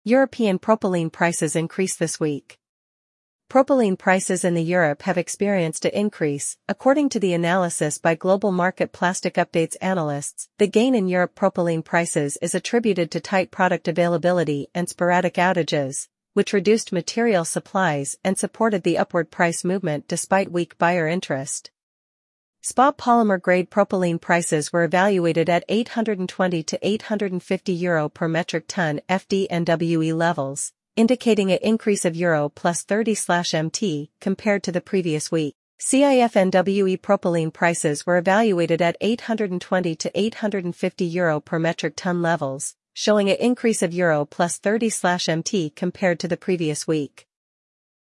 European propylene prices increase this week. Propylene prices in Europe have experienced an increase, according to the analysis by Global Market Plastic Updates analysts. The gain in Europe propylene prices is attributed to tight product availability and sporadic outages, which reduced material supplies and supported the upward price movement despite weak buyer interest. Spot polymer-grade propylene prices were evaluated at €820 to €850 per metric ton FDNWE levels, indicating an increase of Euro plus 30/MT compared to the previous week. CIF-NWE propylene prices were evaluated at €820 to €850 per metric ton levels, showing an increase of Euro plus 30/MT compared to the previous week.